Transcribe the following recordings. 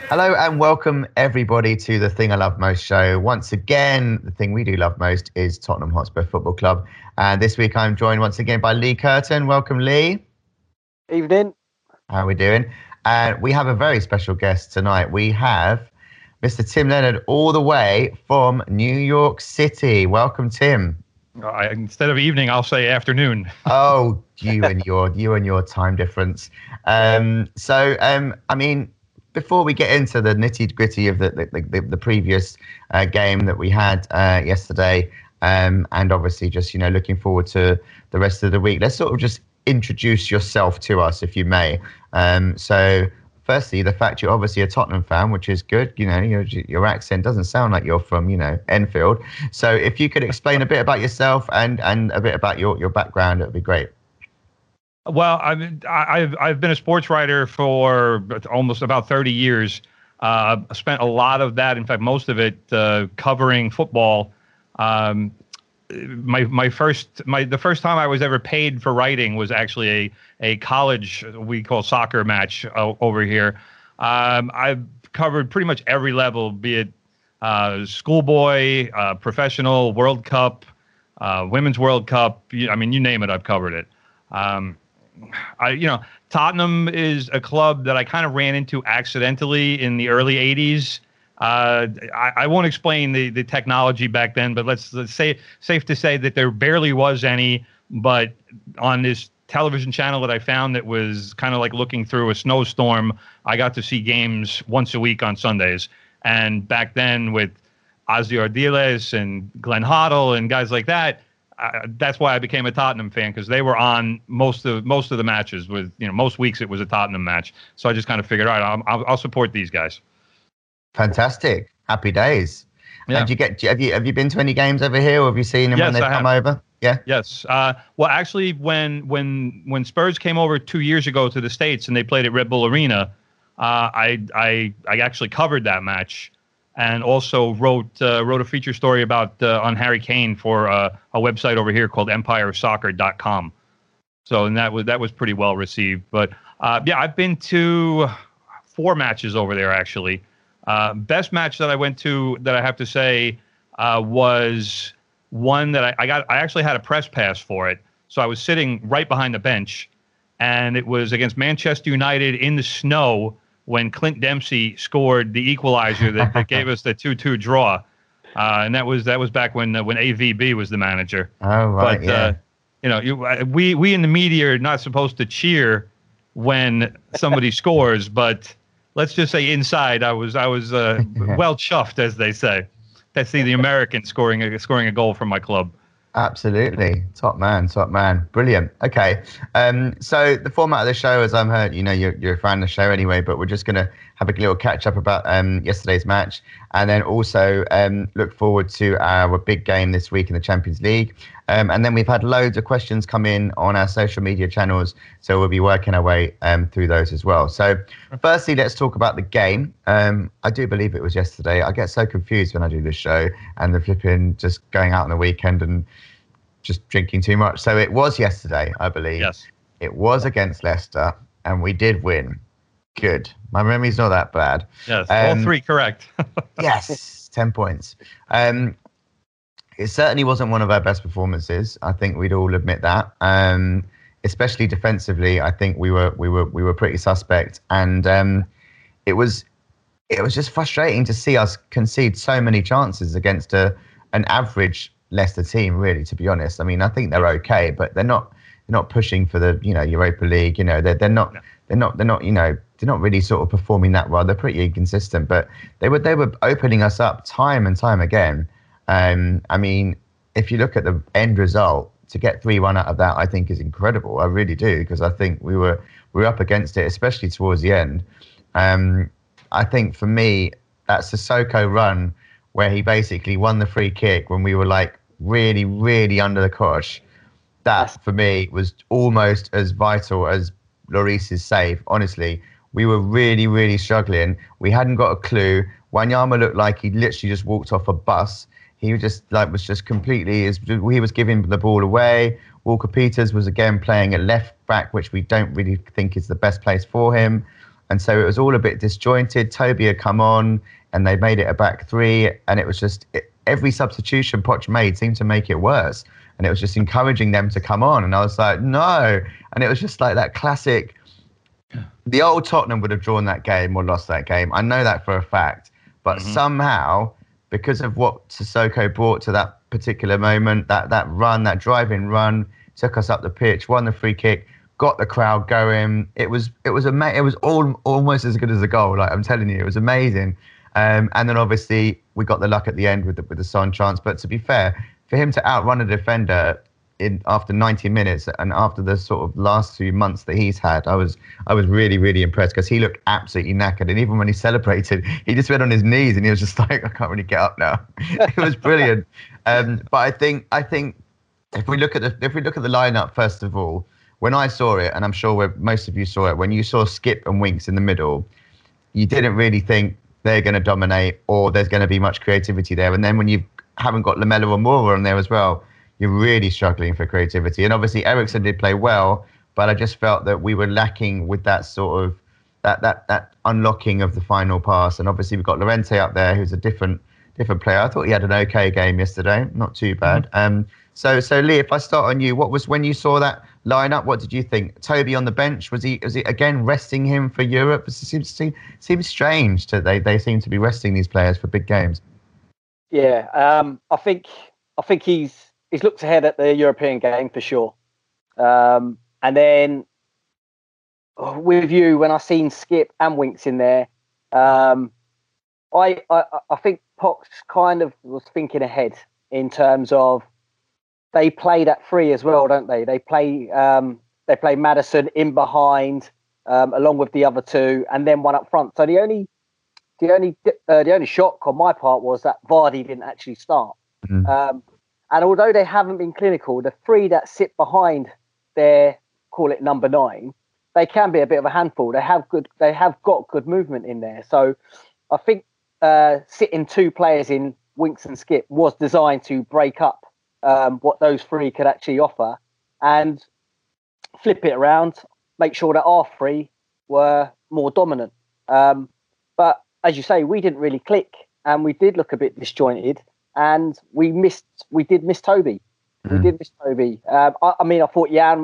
Hello and welcome everybody to the Thing I Love Most show. Once again, the thing we do love most is Tottenham Hotspur Football Club. And this week I'm joined once again by Lee Curtin. Welcome, Lee. Evening. How are we doing? And we have a very special guest tonight. We have Mr. Tim Leonard all the way from New York City. Welcome, Tim. Instead of evening, I'll say afternoon. Oh, you and your time difference. Before we get into the nitty-gritty of the previous game that we had yesterday, and obviously just, looking forward to the rest of the week, let's sort of just introduce yourself to us, if you may. So firstly, the fact you're obviously a Tottenham fan, which is good. Your accent doesn't sound like you're from, Enfield. So if you could explain a bit about yourself and a bit about your background, it would be great. Well, I've been a sports writer for almost about 30 years. I spent a lot of that, in fact, most of it, covering football. The first time I was ever paid for writing was actually a college, we call soccer match over here. I've covered pretty much every level, be it schoolboy, professional, World Cup, Women's World Cup. You name it, I've covered it. Tottenham is a club that I kind of ran into accidentally in the early 80s. I won't explain the technology back then, but let's say safe to say that there barely was any. But on this television channel that I found that was kind of like looking through a snowstorm, I got to see games once a week on Sundays. And back then with Ozzy Ardiles and Glenn Hoddle and guys like that, that's why I became a Tottenham fan, because they were on most of the matches. With most weeks it was a Tottenham match, so I just kind of figured, all right, I'll support these guys. Fantastic, happy days. Yeah. And have you been to any games over here, or have you seen them when they come over? Yeah. Yes. Well, actually, when Spurs came over 2 years ago to the States and they played at Red Bull Arena, I actually covered that match. And also wrote a feature story about on Harry Kane for a website over here called EmpireSoccer.com. So, and that was pretty well received. But I've been to 4 matches over there actually. Best match that I went to, that I have to say, was one that I actually had a press pass for it. So I was sitting right behind the bench, and it was against Manchester United in the snow, when Clint Dempsey scored the equalizer that gave us the 2-2 draw. And that was back when AVB was the manager. Oh, right, but, yeah. We in the media are not supposed to cheer when somebody scores, but let's just say inside I was well chuffed, as they say, to see the American scoring a goal from my club. Absolutely. Top man. Brilliant. Okay. So the format of the show, as I'm heard, you're a fan of the show anyway, but we're just going to have a little catch up about yesterday's match, and then also look forward to our big game this week in the Champions League. And then we've had loads of questions come in on our social media channels, so we'll be working our way through those as well. So firstly, let's talk about the game. I do believe it was yesterday. I get so confused when I do this show and the flipping just going out on the weekend and just drinking too much. So it was yesterday, I believe. Yes. It was against Leicester, and we did win. Good. My memory's not that bad. Yes, all 3 correct. Yes, 10 points. It certainly wasn't one of our best performances. I think we'd all admit that. Especially defensively, I think we were pretty suspect, and it was just frustrating to see us concede so many chances against an average Leicester team, really, to be honest. I mean, I think they're okay, but they're not pushing for the Europa League. They're not really sort of performing that well. They're pretty inconsistent, but they were opening us up time and time again. I mean, if you look at the end result, to get 3-1 out of that, I think is incredible. I really do, because I think we were up against it, especially towards the end. I think for me, that Sissoko run where he basically won the free kick when we were like really, really under the cosh, that for me was almost as vital as Lloris's save. Honestly, we were really, really struggling. We hadn't got a clue. Wanyama looked like he literally just walked off a bus. He was just completely, he was giving the ball away. Walker Peters was again playing at left back, which we don't really think is the best place for him. And so it was all a bit disjointed. Toby had come on and they made it a back three. And it was just every substitution Poch made seemed to make it worse. And it was just encouraging them to come on. And I was like, no. And it was just like that classic. The old Tottenham would have drawn that game or lost that game. I know that for a fact. But somehow, because of what Sissoko brought to that particular moment, that run, that driving run, took us up the pitch, won the free kick, got the crowd going. It was almost as good as a goal. Like I'm telling you, it was amazing. And then obviously we got the luck at the end with the Son chance. But to be fair, for him to outrun a defender after 90 minutes and after the sort of last few months that he's had, I was really, really impressed because he looked absolutely knackered. And even when he celebrated, he just went on his knees and he was just like, I can't really get up now. It was brilliant. But I think if we look at the lineup first of all, when I saw it, and I'm sure most of you saw it, when you saw Skip and Winks in the middle, you didn't really think they're going to dominate or there's going to be much creativity there. And then when you haven't got Lamela or Moura on there as well, you're really struggling for creativity. And obviously Eriksen did play well, but I just felt that we were lacking with that sort of that unlocking of the final pass. And obviously we've got Llorente up there, who's a different player. I thought he had an okay game yesterday, not too bad. So Lee, if I start on you, what was when you saw that lineup? What did you think? Toby on the bench, was he again resting him for Europe? It seems strange that they seem to be resting these players for big games. Yeah, I think he's looked ahead at the European game for sure. And then with you, when I seen Skip and Winks in there, I think Poch kind of was thinking ahead in terms of they play that three as well, don't they? They play Maddison in behind, along with the other two, and then one up front. So the only shock on my part was that Vardy didn't actually start. And although they haven't been clinical, the three that sit behind their, call it number 9, they can be a bit of a handful. They have got good movement in there. So I think sitting 2 players in Winks and Skip was designed to break up what those 3 could actually offer and flip it around, make sure that our 3 were more dominant. But as you say, we didn't really click and we did look a bit disjointed and we did miss Toby. We did miss Toby. I thought Jan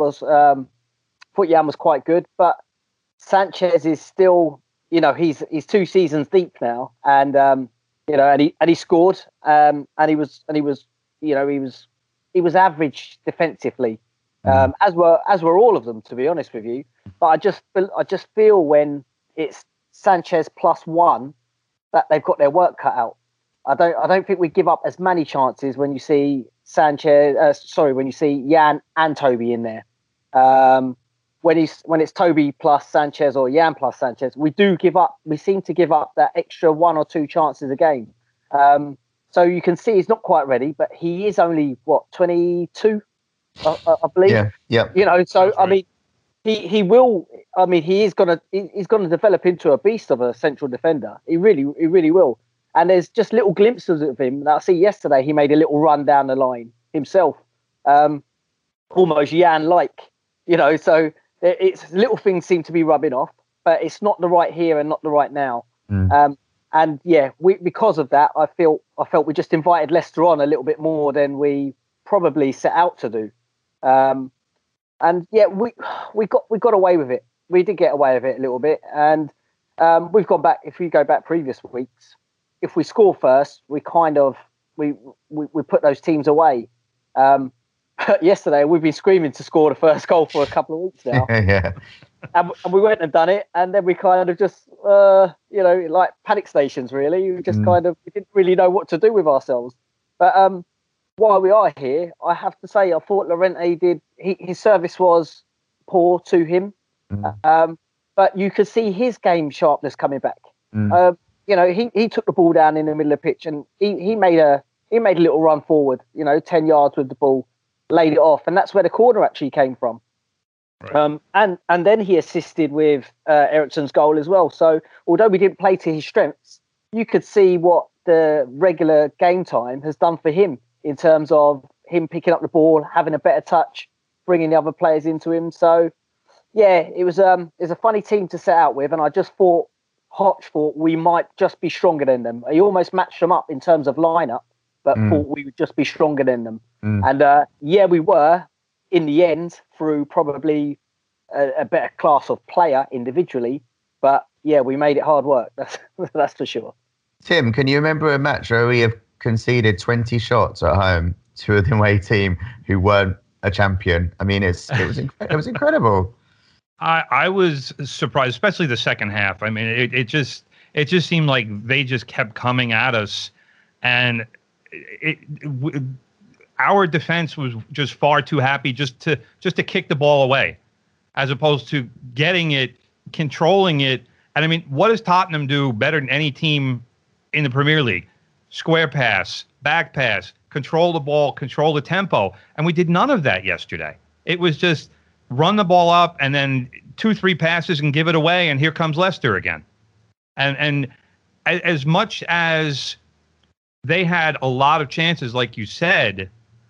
was quite good, but Sanchez is still, he's 2 seasons deep now, and he scored, and he was average defensively, as were all of them, to be honest with you. But I just feel when it's Sanchez +1 that they've got their work cut out. I don't think we give up as many chances when you see when you see Jan and Toby in there. When it's Toby plus Sanchez or Jan plus Sanchez, we seem to give up that extra 1 or 2 chances a game. So you can see he's not quite ready, but he is only 22, I believe. Yeah. So I mean, he will. I mean, he's gonna develop into a beast of a central defender. He really will. And there's just little glimpses of him. I see yesterday he made a little run down the line himself, almost Jan-like, So it's little things seem to be rubbing off, but it's not the right here and not the right now. And yeah, because of that, I felt we just invited Leicester on a little bit more than we probably set out to do. And yeah, we got away with it. We did get away with it a little bit, and we've gone back. If we go back previous weeks, if we score first, we kind of we put those teams away. Yesterday, we've been screaming to score the first goal for a couple of weeks now. Yeah. And we went and done it, and then we kind of just, like panic stations, really. We just we didn't really know what to do with ourselves. But while we are here, I have to say, I thought Llorente his service was poor to him. But you could see his game sharpness coming back. He took the ball down in the middle of the pitch, and he made a little run forward, 10 yards with the ball, laid it off, and that's where the corner actually came from. Right. And then he assisted with Eriksen's goal as well. So although we didn't play to his strengths, you could see what the regular game time has done for him in terms of him picking up the ball, having a better touch, bringing the other players into him. So Yeah, it was a funny team to set out with, and I just thought Hodge thought we might just be stronger than them. He almost matched them up in terms of lineup, but thought we would just be stronger than them. And yeah, we were in the end through probably a better class of player individually, but yeah, we made it hard work. That's for sure. Tim, can you remember a match where we have conceded 20 shots at home to an away team who weren't a champion? I mean, it was incredible. I was surprised, especially the second half. I mean, it just seemed like they just kept coming at us, and our defense was just far too happy just to kick the ball away, as opposed to getting it, controlling it. And I mean, what does Tottenham do better than any team in the Premier League? Square pass, back pass, control the ball, control the tempo. And we did none of that yesterday. It was just run the ball up and then 2-3 passes and give it away. And here comes Leicester again. And as much as they had a lot of chances, like you said,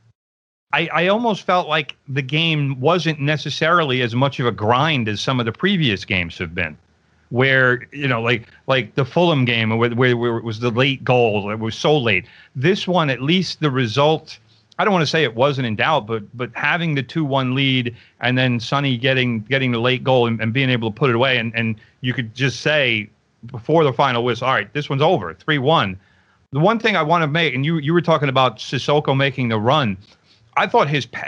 I almost felt like the game wasn't necessarily as much of a grind as some of the previous games have been, where, you know, like the Fulham game where it was the late goal. It was so late. This one, at least the result, I don't want to say it wasn't in doubt, but having the 2-1 lead and then Sonny getting the late goal and being able to put it away, and you could just say before the final whistle, all right, this one's over, 3-1. The one thing I want to make, and you were talking about Sissoko making the run, I thought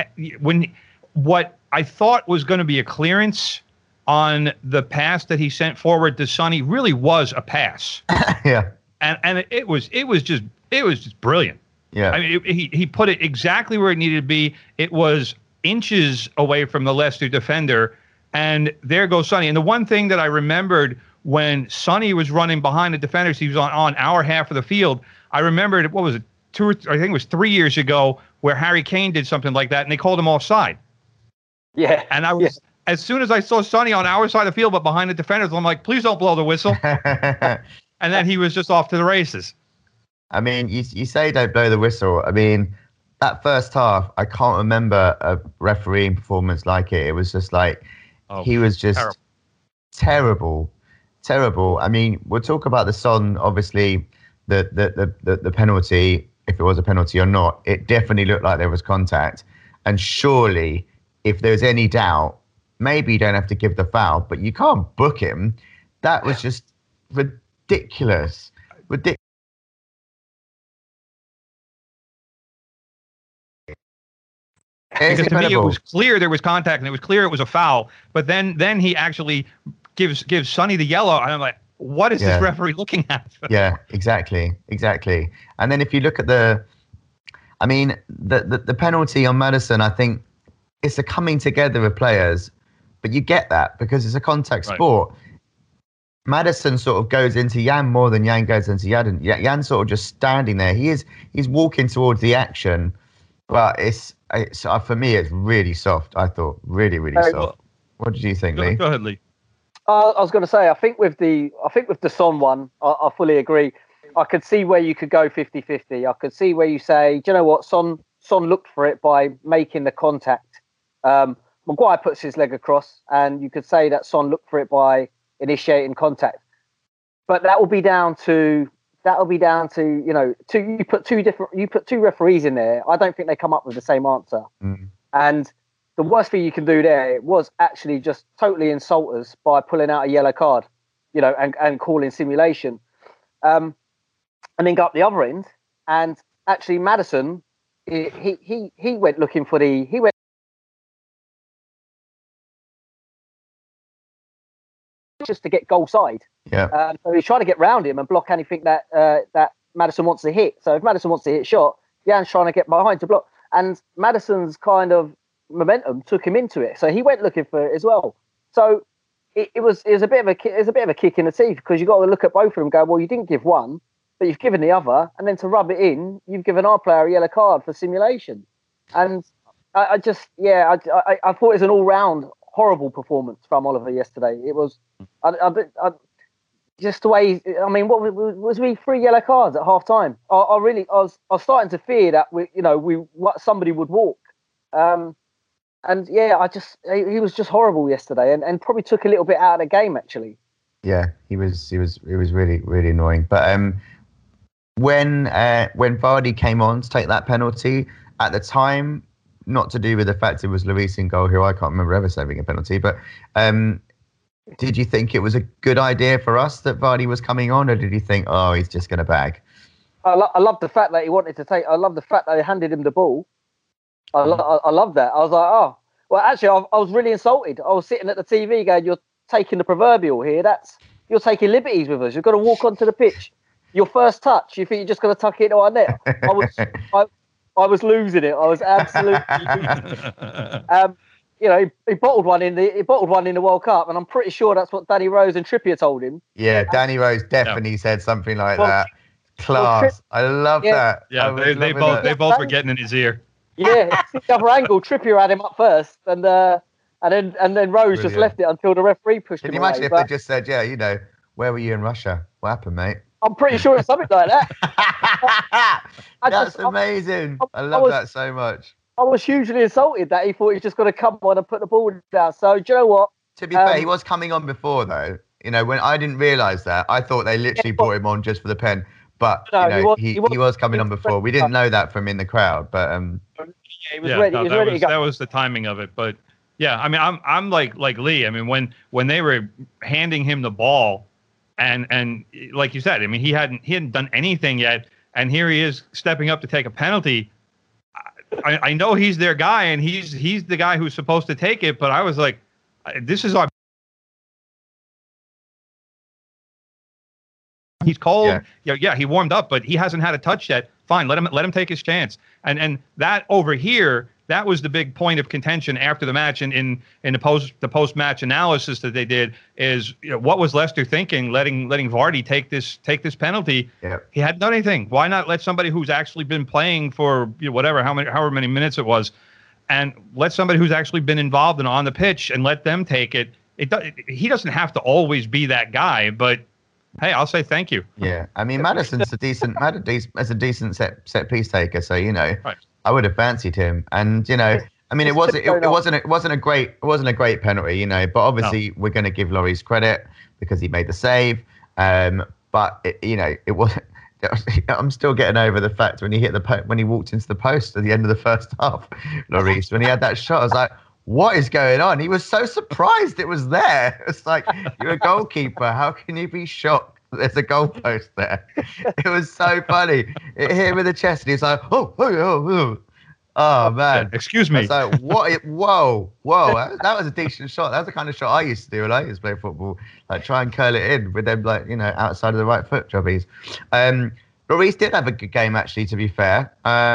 what I thought was going to be a clearance on the pass that he sent forward to Sonny really was a pass. Yeah. And it was just brilliant. Yeah. I mean, he put it exactly where it needed to be. It was inches away from the Leicester defender, and there goes Sonny. And the one thing that I remembered when Sonny was running behind the defenders, he was on our half of the field. I remembered, what was it, I think it was 3 years ago, where Harry Kane did something like that, and they called him offside. Yeah. And I was, as soon as I saw Sonny on our side of the field, but behind the defenders, I'm like, please don't blow the whistle. And then he was just off to the races. I mean, you say don't blow the whistle. I mean, that first half, I can't remember a refereeing performance like it. It was just like, he was just terrible. I mean, we'll talk about the Son, obviously, the penalty, if it was a penalty or not. It definitely looked like there was contact. And surely, if there's any doubt, maybe you don't have to give the foul, but you can't book him. That was just ridiculous. Because to me, it was clear there was contact, and it was clear it was a foul. But then he actually gives Sonny the yellow, and I'm like, what is this referee looking at? Yeah, exactly. And then if you look at the penalty on Maddison, I think it's a coming together of players, but you get that because it's a contact sport. Maddison sort of goes into Jan more than Jan goes into Jan. Jan's sort of just standing there. He's walking towards the action, but it's for me, it's really soft. I thought really soft. Well, what did you think, Lee? Go ahead, Lee. I was going to say, I think with the Son one, I fully agree. I could see where you could go 50-50. I could see where you say, do you know what, Son looked for it by making the contact. Maguire puts his leg across, and you could say that Son looked for it by initiating contact. But that will be down to you put two referees in there. I don't think they come up with the same answer. And the worst thing you can do there was actually just totally insult us by pulling out a yellow card, and calling simulation. And then go up the other end, and actually Maddison, he went looking for just to get goal side. Yeah. So he's trying to get round him and block anything that Maddison wants to hit. So if Maddison wants to hit shot, Jan's trying to get behind to block. And Maddison's kind of momentum took him into it. So he went looking for it as well. So it was a bit of a kick in the teeth, because you got to look at both of them and go, well, you didn't give one, but you've given the other, and then to rub it in, you've given our player a yellow card for simulation. And I thought it was an all-round horrible performance from Oliver yesterday. It was just the way. I mean, what was we 3 yellow cards at half time? I was starting to fear that somebody would walk. yeah, he was just horrible yesterday, and probably took a little bit out of the game actually. Yeah, he was really really annoying. But when Vardy came on to take that penalty at the time, not to do with the fact it was Lloris in goal, who I can't remember ever saving a penalty, but did you think it was a good idea for us that Vardy was coming on, or did you think, oh, he's just going to bag? I love the fact that he wanted to take. I love the fact that they handed him the ball. I love that. I was like, oh, well, actually, I was really insulted. I was sitting at the TV going, you're taking the proverbial here. You're taking liberties with us. You've got to walk onto the pitch. Your first touch, you think you're just going to tuck it into our net? I was losing it. I was absolutely losing it. He bottled one in the World Cup, and I'm pretty sure that's what Danny Rose and Trippier told him. Yeah, Danny Rose definitely said something like that. Class. I love that. Yeah, they both were getting in his ear. Yeah, it's the other angle. Trippier had him up first, and then Rose just left it until the referee pushed him away. Can you imagine if they just said, yeah, where were you in Russia? What happened, mate? I'm pretty sure it's something like that. That's amazing. I love that so much. I was hugely insulted that he thought he was just going to come on and put the ball down. So, do you know what? To be fair, he was coming on before, though. When I didn't realise that, I thought they literally brought him on just for the pen. But he was coming on before. We didn't know that from in the crowd, but he was ready. That was the timing of it. But yeah, I mean, I'm like Lee. I mean, when they were handing him the ball, and like you said, I mean, he hadn't done anything yet, and here he is stepping up to take a penalty. I know he's their guy, and he's the guy who's supposed to take it. But I was like, this is our. He's cold. Yeah, he warmed up, but he hasn't had a touch yet. Fine, let him take his chance. And that over here, that was the big point of contention after the match, and in the post match analysis that they did is what was Leicester thinking, letting Vardy take this penalty? Yep. He hadn't done anything. Why not let somebody who's actually been playing for however many minutes it was, and let somebody who's actually been involved and on the pitch and let them take it? He doesn't have to always be that guy, but. Hey, I'll say thank you. Yeah, I mean, Maddison's a decent set piece taker, so right. I would have fancied him, and I mean, it wasn't a great penalty, but obviously we're going to give Lloris credit because he made the save, but it wasn't. I'm still getting over the fact when he walked into the post at the end of the first half, Lloris, when he had that shot, I was like, what is going on? He was so surprised it was there. It's like, you're a goalkeeper. How can you be shocked that there's a goalpost there? It was so funny. It hit him in the chest, and he's like, oh man. Excuse me. It's like, what? Whoa. That was a decent shot. That's the kind of shot I used to do when I used to play football. Like, try and curl it in with them, outside of the right foot jobbies. Lloris did have a good game, actually, to be fair.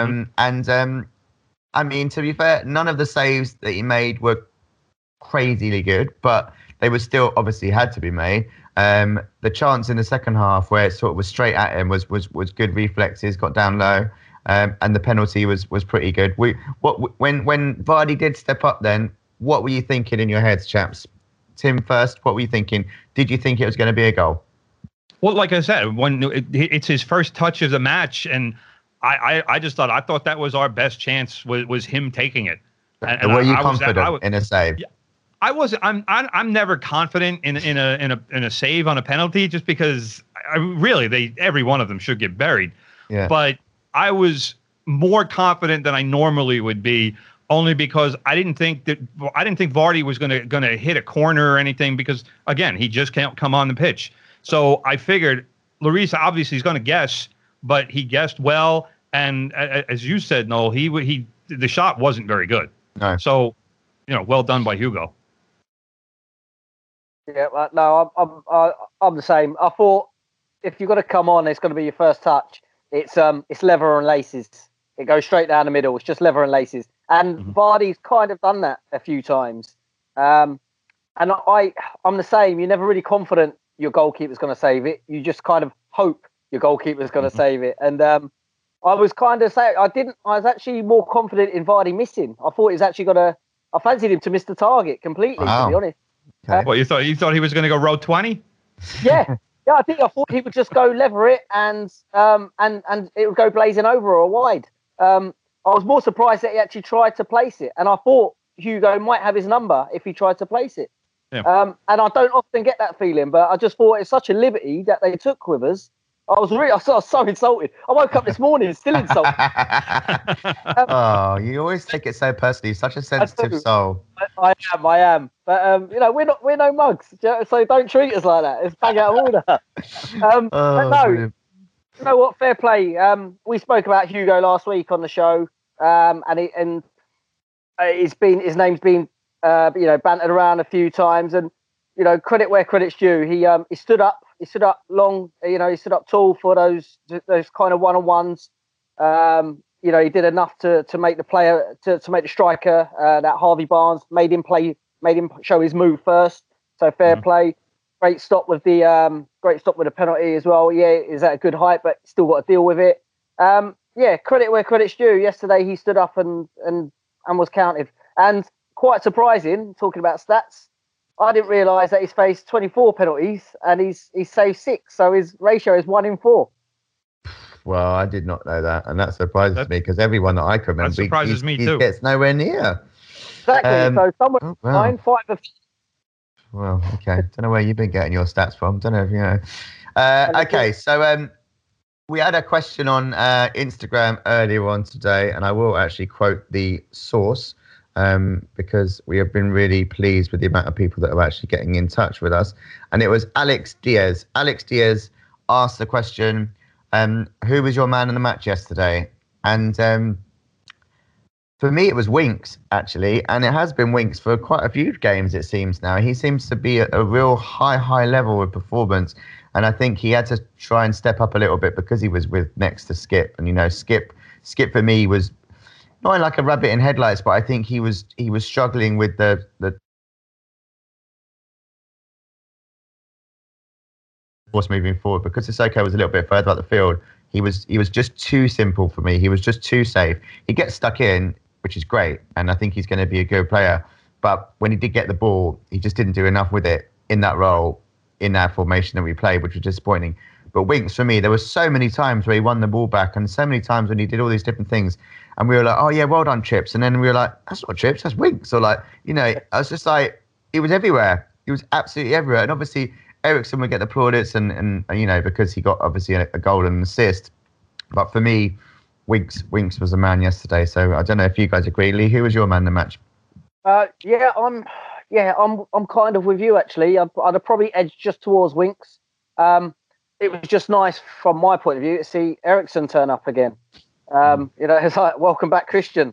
I mean, to be fair, none of the saves that he made were crazily good, but they were still obviously had to be made. The chance in the second half where it sort of was straight at him was good reflexes, got down low, and the penalty was pretty good. When Vardy did step up, then what were you thinking in your heads, chaps? Tim first, what were you thinking? Did you think it was going to be a goal? Well, like I said, when it's his first touch of the match, and I just thought that was our best chance was him taking it. And were you confident in a save? Yeah, I was. I'm never confident in a save on a penalty, just because every one of them should get buried. Yeah. But I was more confident than I normally would be, only because I didn't think Vardy was gonna hit a corner or anything, because again, he just can't come on the pitch. So I figured Lloris obviously is going to guess. But he guessed well, and as you said, Noel, the shot wasn't very good. No. So, well done by Hugo. Yeah, no, I'm the same. I thought if you're going to come on, it's going to be your first touch. It's leather and laces. It goes straight down the middle. It's just leather and laces. And Vardy's kind of done that a few times. And I'm the same. You're never really confident your goalkeeper's going to save it. You just kind of hope your goalkeeper's going to save it. And I was kind of saying, I was actually more confident in Vardy missing. I thought he's actually I fancied him to miss the target completely, to be honest. Okay. What, you thought he was going to go row 20? Yeah. Yeah, I thought he would just go lever it and it would go blazing over or wide. I was more surprised that he actually tried to place it. And I thought, Hugo might have his number if he tried to place it. Yeah. And I don't often get that feeling, but I just thought it's such a liberty that they took with us. I was so insulted. I woke up this morning still insulted. Oh, you always take it so personally. Such a sensitive soul. I am. But we're no mugs, so don't treat us like that. It's bang out of order. But no, brilliant. You know what? Fair play. We spoke about Hugo last week on the show, and his name's been bantered around a few times, and credit where credit's due. He stood up. He stood up long. He stood up tall for those kind of one-on-ones. He did enough to make the player to make the striker that Harvey Barnes made him show his move first. So fair play. Great stop with the penalty as well. Yeah, is at a good height, but still got to deal with it. Credit where credit's due. Yesterday he stood up and was counted. And quite surprising, talking about stats, I didn't realise that he's faced 24 penalties and he's saved 6. So his ratio is 1 in 4. Well, I did not know that, and that surprises me because everyone that I can remember, that surprises me too. He gets nowhere near. Exactly. So someone 9, 5 of. Well, okay. Don't know where you've been getting your stats from. Don't know if you know. Okay, so we had a question on Instagram earlier on today, and I will actually quote the source because we have been really pleased with the amount of people that are actually getting in touch with us. And it was Alex Diaz. Alex Diaz asked the question, who was your man in the match yesterday? And for me, it was Winks, actually. And it has been Winks for quite a few games, it seems now. He seems to be at a real high level of performance. And I think he had to try and step up a little bit because he was next to Skip. And, Skip for me was not like a rabbit in headlights, but I think he was struggling with the force moving forward because Sissoko was a little bit further up the field. He was just too simple for me. He was just too safe. He gets stuck in, which is great, and I think he's going to be a good player. But when he did get the ball, he just didn't do enough with it in that role, in that formation that we played, which was disappointing. But Winks, for me, there were so many times where he won the ball back and so many times when he did all these different things. And we were like, oh, yeah, well done, Chips. And then we were like, that's not Chips, that's Winks. Or I was just like, he was everywhere. He was absolutely everywhere. And obviously, Eriksen would get the plaudits and because he got obviously a goal and an assist. But for me, Winks was a man yesterday. So I don't know if you guys agree. Lee, who was your man in the match? I'm kind of with you actually. I'd have probably edged just towards Winks. It was just nice from my point of view to see Eriksen turn up again. It's like welcome back, Christian.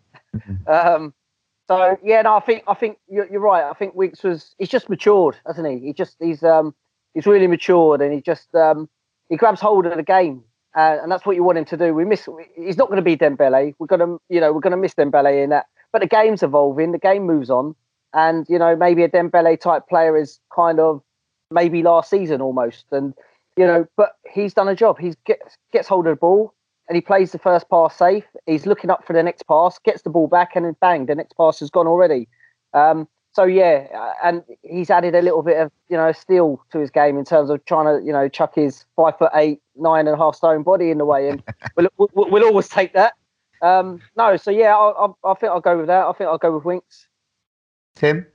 I think you're right. I think Winks he's just matured, hasn't he? He's really matured, and he grabs hold of the game, and that's what you want him to do. He's not going to be Dembele. We're going to miss Dembele in that. But the game's evolving, the game moves on, and maybe a Dembele type player is kind of maybe last season almost, and but he's done a job. He gets hold of the ball and he plays the first pass safe. He's looking up for the next pass, gets the ball back, and then bang, the next pass has gone already. And he's added a little bit of steel to his game in terms of trying to chuck his 5'8", 9.5 stone body in the way, and we'll always take that. I think I'll go with that. I think I'll go with Winks. Tim?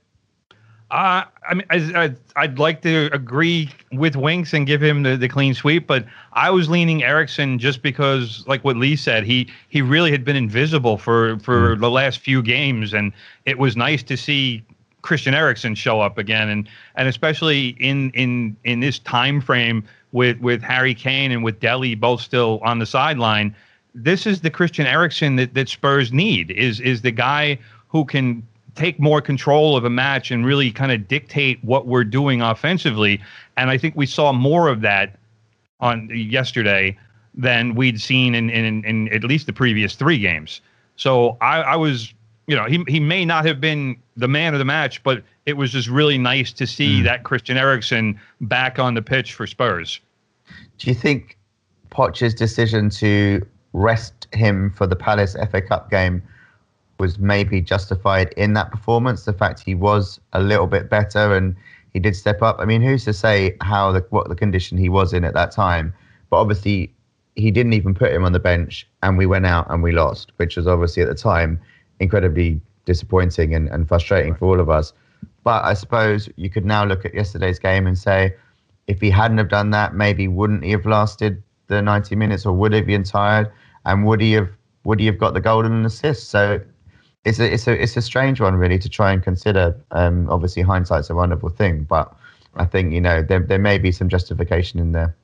I'd like to agree with Winks and give him the clean sweep, but I was leaning Eriksen just because, like what Lee said, he really had been invisible for the last few games, and it was nice to see Christian Eriksen show up again, and especially in this time frame with Harry Kane and with Dele both still on the sideline. This is the Christian Eriksen that Spurs need, is the guy who can take more control of a match and really kind of dictate what we're doing offensively. And I think we saw more of that on yesterday than we'd seen in at least the previous 3 games. So I was, he may not have been the man of the match, but it was just really nice to see that Christian Eriksen back on the pitch for Spurs. Do you think Poch's decision to rest him for the Palace FA Cup game was maybe justified in that performance? The fact he was a little bit better and he did step up. I mean, who's to say what the condition he was in at that time? But obviously, he didn't even put him on the bench, and we went out and we lost, which was obviously at the time incredibly disappointing and frustrating for all of us. But I suppose you could now look at yesterday's game and say, if he hadn't have done that, maybe wouldn't he have lasted the 90 minutes, or would he have been tired, and would he have got the golden assist? So it's a strange one, really, to try and consider. Obviously, hindsight's a wonderful thing, but I think there may be some justification in there.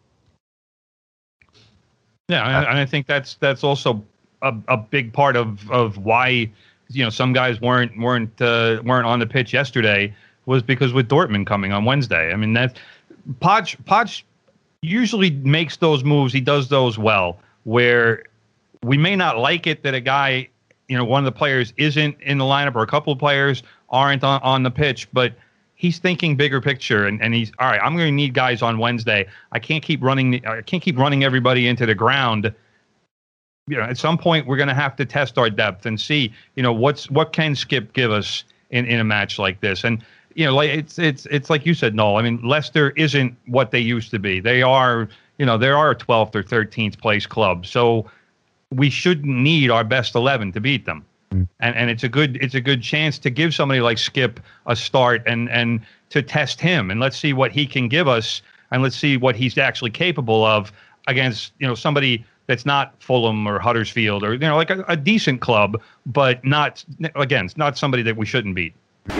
Yeah, and I think that's also a big part of why some guys weren't on the pitch yesterday, was because with Dortmund coming on Wednesday. I mean, that Poch usually makes those moves. He does those well, where we may not like it that a guy, one of the players isn't in the lineup, or a couple of players aren't on the pitch, but he's thinking bigger picture, and he's all right. I'm going to need guys on Wednesday. I can't keep running everybody into the ground. At some point we're going to have to test our depth and see, what can Skip give us in a match like this. And it's like you said, Noel. I mean, Leicester isn't what they used to be. They are a 12th or 13th place club. So we shouldn't need our best 11 to beat them. And it's a good chance to give somebody like Skip a start and to test him, and let's see what he can give us, and let's see what he's actually capable of against somebody that's not Fulham or Huddersfield, or like a decent club, but not somebody that we shouldn't beat.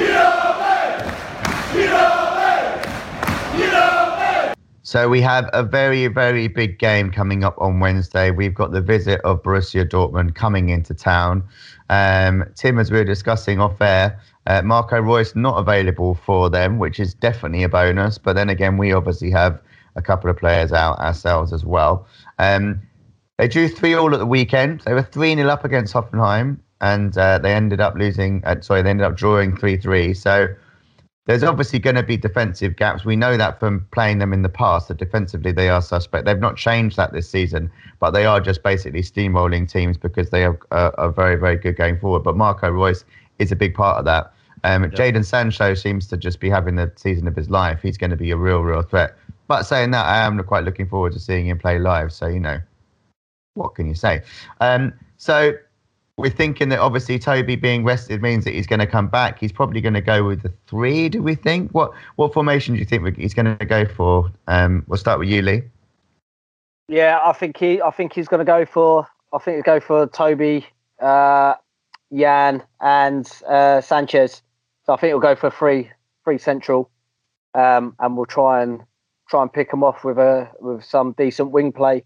So we have a very, very big game coming up on Wednesday. We've got the visit of Borussia Dortmund coming into town. Tim, as we were discussing off air, Marco Reus not available for them, which is definitely a bonus. But then again, we obviously have a couple of players out ourselves as well. They drew 3-3 at the weekend. They were 3-0 up against Hoffenheim, and they ended up drawing 3-3. So there's obviously going to be defensive gaps. We know that from playing them in the past, that defensively they are suspect. They've not changed that this season, but they are just basically steamrolling teams because they are very, very good going forward. But Marco Reus is a big part of that. Jadon Sancho seems to just be having the season of his life. He's going to be a real, real threat. But saying that, I am quite looking forward to seeing him play live. So, what can you say? So we're thinking that obviously Toby being rested means that he's going to come back. He's probably going to go with the 3, do we think? What formation do you think he's going to go for? We'll start with you, Lee. Yeah, I think he's going to go for. I think he'll go for Toby, Jan, and Sanchez. So I think he'll go for three central, and we'll try and pick him off with some decent wing play.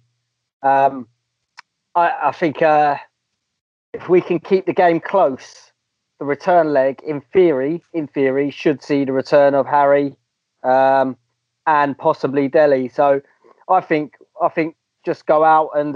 I think if we can keep the game close, the return leg, in theory, should see the return of Harry and possibly Dele. So I think just go out and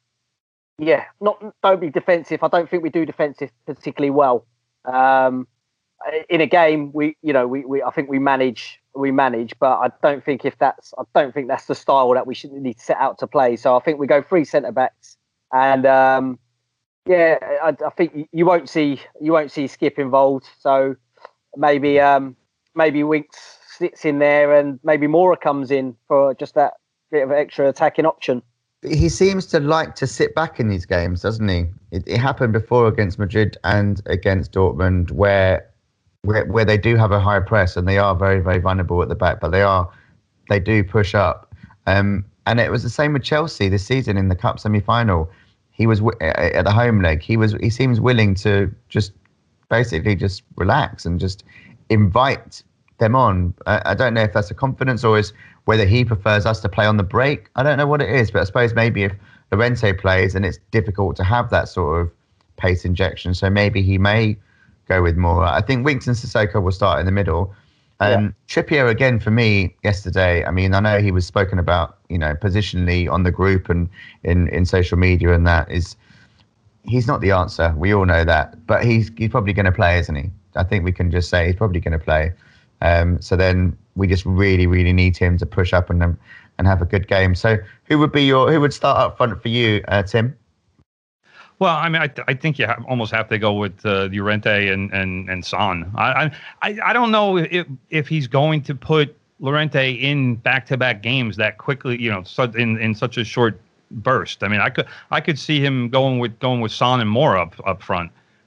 don't be defensive. I don't think we do defensive particularly well. In a game, I think we manage, but I don't think that's the style that we should need to set out to play. So I think we go 3 centre backs, and I think you won't see Skip involved. So maybe Winks sits in there, and maybe Mora comes in for just that bit of extra attacking option. He seems to like to sit back in these games, doesn't he? It happened before against Madrid and against Dortmund, where they do have a high press and they are very, very vulnerable at the back, but they do push up. And it was the same with Chelsea this season in the Cup semi-final. He was at the home leg. He seems willing to just basically just relax and just invite them on. I don't know if that's a confidence or is whether he prefers us to play on the break. I don't know what it is, but I suppose maybe if Llorente plays and it's difficult to have that sort of pace injection, so maybe he may go with more. I think Winks and Sissoko will start in the middle. Trippier again for me yesterday. I mean, I know he was spoken about, positionally on the group and in social media, and he's not the answer. We all know that, but he's probably going to play, isn't he? I think we can just say he's probably going to play. So then we just really, really need him to push up and have a good game. So who would start up front for you, Tim? Well, I mean, I think you almost have to go with Llorente and Son. I don't know if he's going to put Llorente in back-to-back games that quickly, in such a short burst. I mean, I could see him going with Son and Moore up front.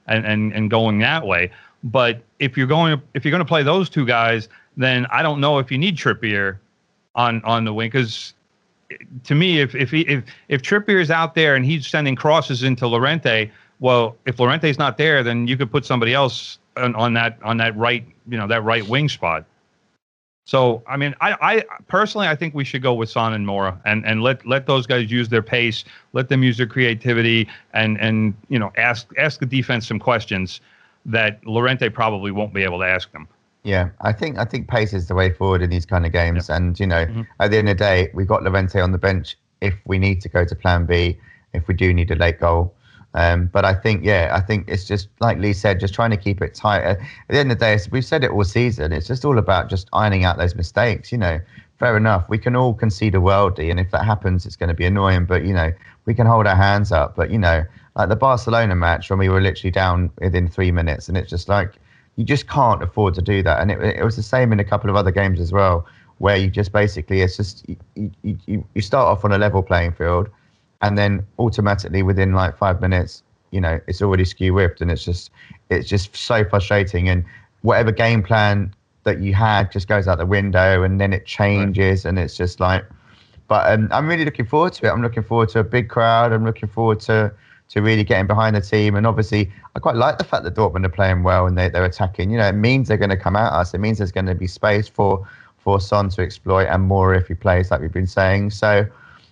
and going that way. But if you're going to play those two guys, then I don't know if you need Trippier on the wing, because to me, if Trippier's out there and he's sending crosses into Llorente, well, if Llorente's not there, then you could put somebody else on that right, that right wing spot. So, I mean, I personally, I think we should go with Son and Mora and let those guys use their pace, let them use their creativity, and ask the defense some questions that Llorente probably won't be able to ask them. Yeah, I think pace is the way forward in these kind of games. Yeah. And, at the end of the day, we've got Llorente on the bench if we need to go to plan B, if we do need a late goal. But I think it's just, like Lee said, just trying to keep it tight. At the end of the day, we've said it all season, it's just all about just ironing out those mistakes. Fair enough. We can all concede a worldie, and if that happens, it's going to be annoying. But, we can hold our hands up. But, like the Barcelona match when we were literally down within 3 minutes, and it's just like, you just can't afford to do that. And it was the same in a couple of other games as well, where you just basically, it's just, you start off on a level playing field, and then automatically within like 5 minutes, it's already skew-whipped, and it's just so frustrating. And whatever game plan that you had just goes out the window, and then it changes, right. And it's just like, but I'm really looking forward to it. I'm looking forward to a big crowd. I'm looking forward to really getting behind the team. And obviously, I quite like the fact that Dortmund are playing well and they're attacking. It means they're going to come at us. It means there's going to be space for Son to exploit, and more if he plays, like we've been saying. So,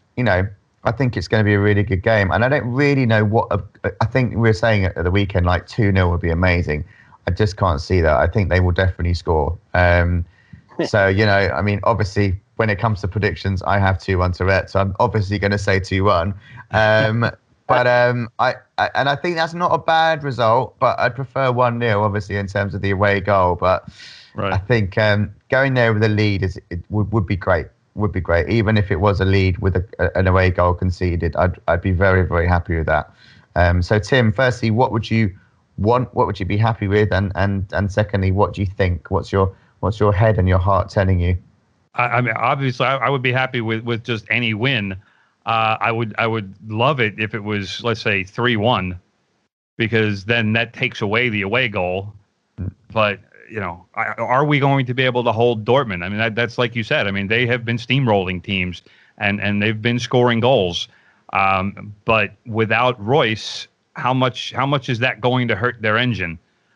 I think it's going to be a really good game. And I don't really know I think we were saying at the weekend, like 2-0 would be amazing. I just can't see that. I think they will definitely score. So, I mean, obviously, when it comes to predictions, I have 2-1 to Rhett. So I'm obviously going to say 2-1. But I think that's not a bad result, but I'd prefer 1-0, obviously, in terms of the away goal. But right. I think going there with a lead would be great. Would be great, even if it was a lead with an away goal conceded. I'd be very, very happy with that. So Tim, firstly, what would you want? What would you be happy with? And secondly, what do you think? What's your head and your heart telling you? I mean, obviously, I would be happy with just any win. I would love it if it was, let's say, 3-1, because then that takes away the away goal. But are we going to be able to hold Dortmund? I mean, that's like you said. I mean, they have been steamrolling teams and they've been scoring goals. But without Royce, how much is that going to hurt their engine?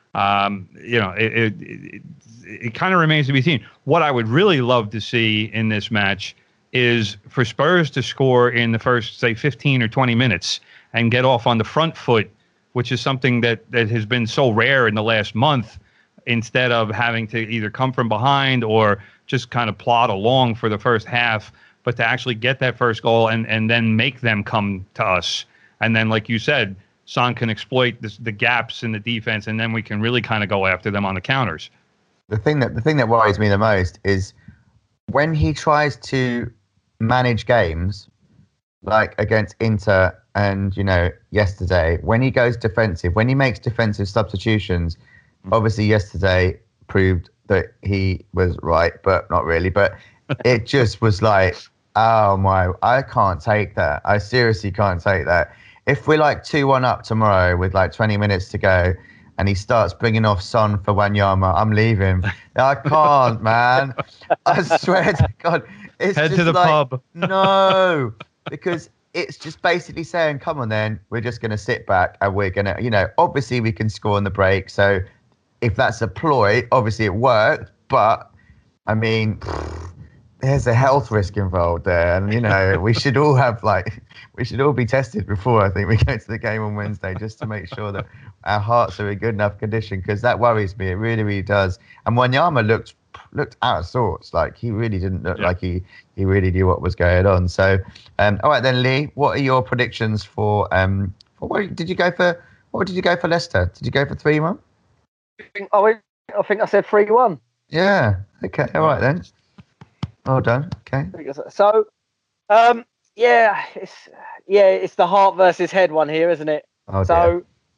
It kind of remains to be seen. What I would really love to see in this match is for Spurs to score in the first, say, 15 or 20 minutes and get off on the front foot, which is something that has been so rare in the last month, instead of having to either come from behind or just kind of plod along for the first half, but to actually get that first goal and then make them come to us. And then, like you said, Son can exploit the gaps in the defense, and then we can really kind of go after them on the counters. The thing that worries me the most is when he tries to manage games, like against Inter and yesterday, when he goes defensive, when he makes defensive substitutions. Obviously, yesterday proved that he was right, but not really. But it just was like, oh my, I can't take that. I seriously can't take that. If we're like 2-1 up tomorrow with like 20 minutes to go, and he starts bringing off Son for Wanyama, I'm leaving. I can't, man. I swear to God. It's Head just to the pub. No, because it's just basically saying, come on then, we're just going to sit back and we're going to, obviously we can score on the break. So if that's a ploy, obviously it worked. But, I mean, there's a health risk involved there. And, we should all be tested before, I think, we go to the game on Wednesday, just to make sure that our hearts are in good enough condition, because that worries me. It really, really does. And Wanyama looked out of sorts. Like, he really didn't look like he really knew what was going on. So, all right then, Lee, what are your predictions for what did you go for Leicester? Did you go for 3-1? I think I said 3-1. Yeah. Okay. All right then. Well done. Okay. So, it's the heart versus head one here, isn't it? Oh, so,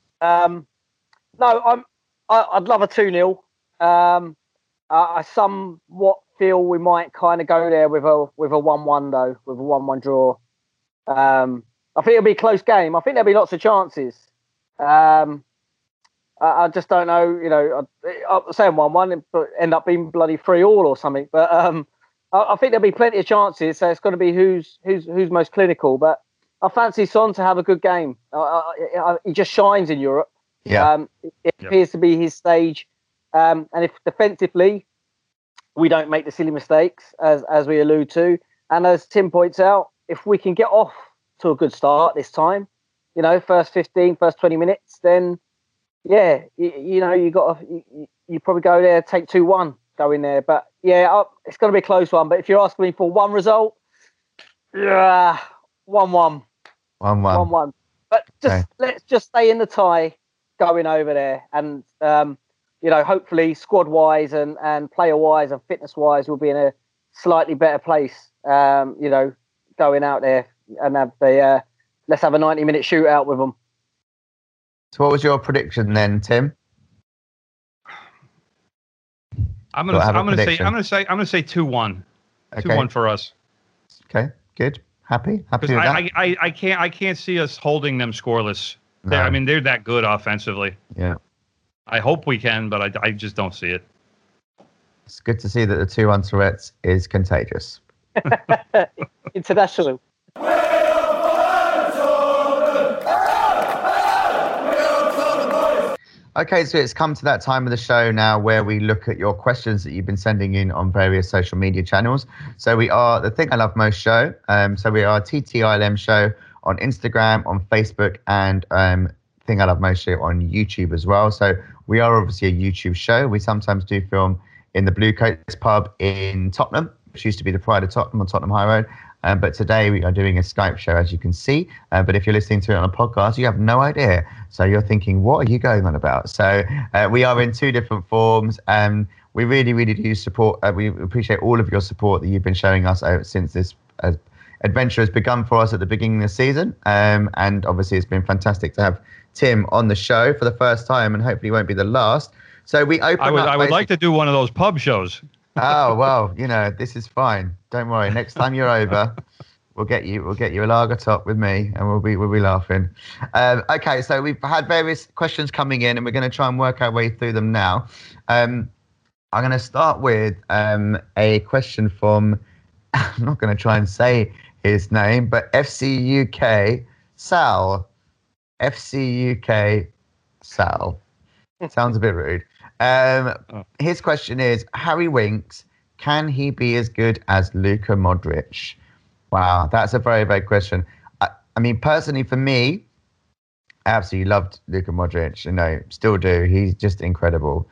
no, I'd love a 2-0. I somewhat feel we might kind of go there with a 1-1 though, with a 1-1 draw. I think it'll be a close game. I think there'll be lots of chances. I just don't know. I'm saying 1-1, but end up being bloody 3-3 or something. But I think there'll be plenty of chances. So it's going to be who's most clinical. But I fancy Son to have a good game. He just shines in Europe. Yeah. It appears to be his stage. And if defensively we don't make the silly mistakes, as we allude to, and as Tim points out, if we can get off to a good start this time, first 15, first 20 minutes, then yeah, you probably go there, take 2-1, go in there. But yeah, it's going to be a close one. But if you're asking me for one result, yeah, 1-1. 1-1. 1-1. But let's just stay in the tie going over there. And, hopefully squad-wise and player-wise and fitness-wise, we'll be in a slightly better place, going out there and let's have a 90-minute shootout with them. So what was your prediction then, Tim? I'm gonna say 2-1. Okay. 2-1 for us. Okay, good. Happy with that? I can't see us holding them scoreless. No. They're that good offensively. Yeah. I hope we can, but I just don't see it. It's good to see that the 2-1 Tourette's is contagious. International. Okay, so it's come to that time of the show now where we look at your questions that you've been sending in on various social media channels. So we are the Thing I Love Most show. So we are TTILM show on Instagram, on Facebook, and Thing I Love Most show on YouTube as well. So we are obviously a YouTube show. We sometimes do film in the Blue Coats pub in Tottenham, which used to be the Pride of Tottenham on Tottenham High Road. But today we are doing a Skype show, as you can see. But if you're listening to it on a podcast, you have no idea. So you're thinking, what are you going on about? So we are in two different forms. We really, really do support. We appreciate all of your support that you've been showing us since this adventure has begun for us at the beginning of the season. And obviously, it's been fantastic to have Tim on the show for the first time, and hopefully won't be the last. So we open I would like to do one of those pub shows. Oh, well, this is fine. Don't worry. Next time you're over, we'll get you a lager top with me, and we'll be laughing. Okay, so we've had various questions coming in, and we're going to try and work our way through them now. I'm going to start with a question from, I'm not going to try and say his name, but FC UK Sal. FC UK Sal. Sounds a bit rude. His question is, Harry Winks, can he be as good as Luka Modric? Wow, that's a very big question. I mean, personally, for me, I absolutely loved Luka Modric. Still do. He's just incredible.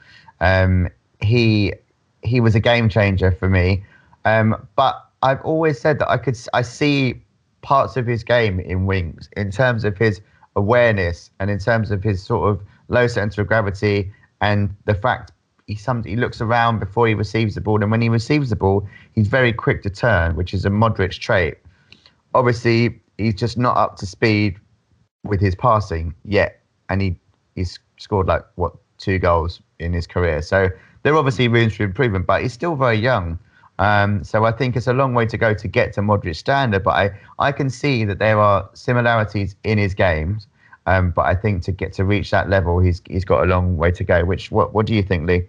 He was a game changer for me. But I've always said that I see parts of his game in Winks in terms of his awareness and in terms of his sort of low center of gravity. And the fact he looks around before he receives the ball, and when he receives the ball, he's very quick to turn, which is a Modric trait. Obviously, he's just not up to speed with his passing yet, and he's scored 2 goals in his career. So there are obviously rooms for improvement, but he's still very young. So I think it's a long way to go to get to Modric's standard, but I can see that there are similarities in his games. But I think to reach that level, he's got a long way to go. What do you think, Lee?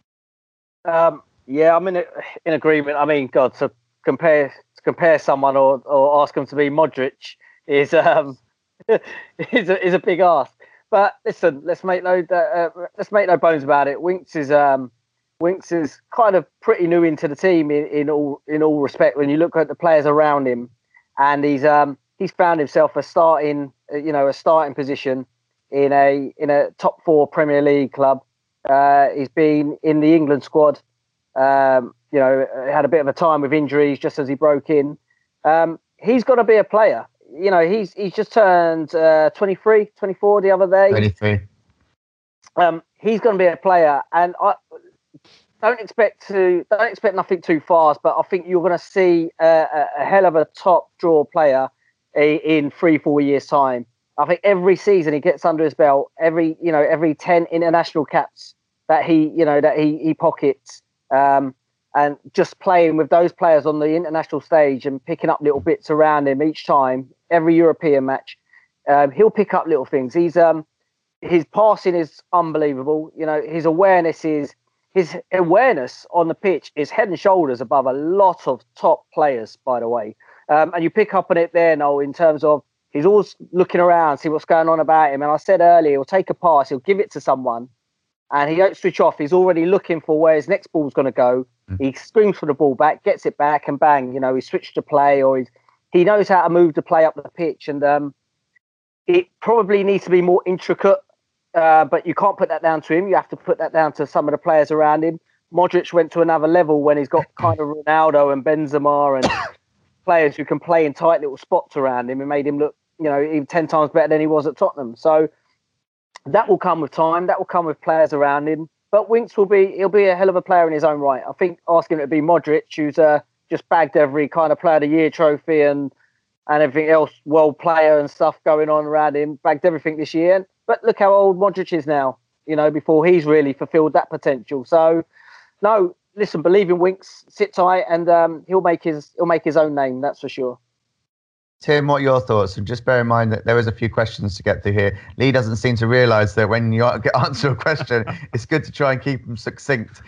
Yeah, I'm in agreement. I mean, God, to compare someone or ask him to be Modric is a big ask. But listen, let's make no bones about it. Winks is kind of pretty new into the team in all respect. When you look at the players around him, and he's found himself a starting position in a top 4 Premier League club. He's been in the England squad. Had a bit of a time with injuries just as he broke in. He's got to be a player. He's just turned 23, 24 the other day. 23. He's going to be a player, and I don't expect nothing too fast. But I think you're going to see a hell of a top draw player in 3-4 years' time. I think every season he gets under his belt, every 10 international caps that he pockets, and just playing with those players on the international stage and picking up little bits around him each time, every European match, he'll pick up little things. his passing is unbelievable. You know, his awareness on the pitch is head and shoulders above a lot of top players, by the way. And you pick up on it there, Noel, in terms of he's always looking around, see what's going on about him. And I said earlier, he'll take a pass, he'll give it to someone, and he don't switch off. He's already looking for where his next ball's going to go. He screams for the ball back, gets it back, and bang, you know, he switched to play, or he knows how to move the play up the pitch. And it probably needs to be more intricate, but you can't put that down to him. You have to put that down to some of the players around him. Modric went to another level when he's got kind of Ronaldo and Benzema and players who can play in tight little spots around him, and made him look, you know, even 10 times better than he was at Tottenham. So that will come with time. That will come with players around him. But Winks he'll be a hell of a player in his own right. I think asking him to be Modric, who's just bagged every kind of Player of the Year trophy and everything else, world player and stuff going on around him, bagged everything this year. But look how old Modric is now, you know, before he's really fulfilled that potential. So, no, listen, believe in Winks, sit tight, and he'll make his own name, that's for sure. Tim, what are your thoughts? And just bear in mind that there was a few questions to get through here. Lee doesn't seem to realise that when you answer a question, it's good to try and keep them succinct.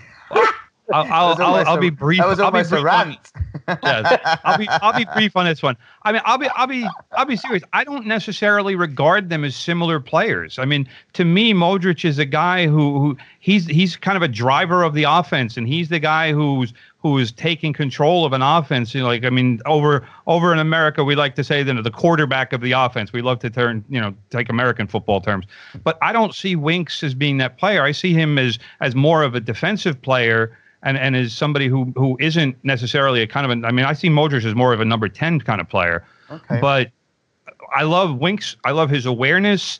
I'll be brief. That was almost a rant. Yes, I'll be brief on this one. I mean, I'll be serious. I don't necessarily regard them as similar players. I mean, to me, Modric is a guy who he's kind of a driver of the offense, and he's the guy who's taking control of an offense. You know, like, I mean, over in America, we like to say the quarterback of the offense. We love to take American football terms. But I don't see Winks as being that player. I see him as more of a defensive player. And as somebody who isn't necessarily I see Modric as more of a number 10 kind of player. Okay. But I love Winks. I love his awareness.